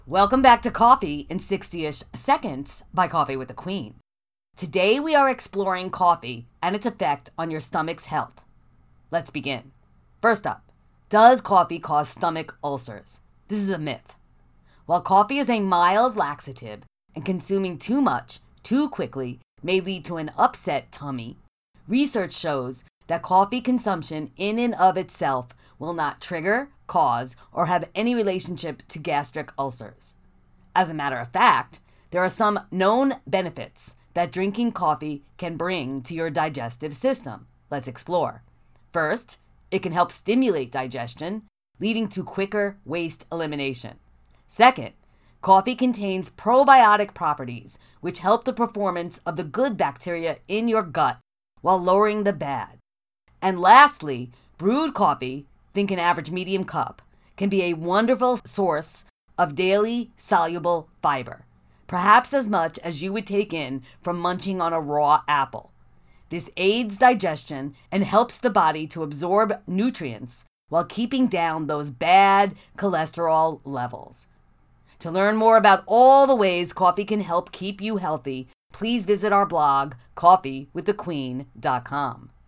Welcome back to Coffee in 60-ish Seconds by Coffee with the Queen. Today we are exploring coffee and its effect on your stomach's health. Let's begin. First up, does coffee cause stomach ulcers? This is a myth. While coffee is a mild laxative and consuming too much too quickly may lead to an upset tummy, research shows that coffee consumption in and of itself will not trigger, cause, or have any relationship to gastric ulcers. As a matter of fact, there are some known benefits that drinking coffee can bring to your digestive system. Let's explore. First, it can help stimulate digestion, leading to quicker waste elimination. Second, coffee contains probiotic properties, which help the performance of the good bacteria in your gut while lowering the bad. And lastly, brewed coffee, think an average medium cup, can be a wonderful source of daily soluble fiber, perhaps as much as you would take in from munching on a raw apple. This aids digestion and helps the body to absorb nutrients while keeping down those bad cholesterol levels. To learn more about all the ways coffee can help keep you healthy, please visit our blog, coffeewiththequeen.com.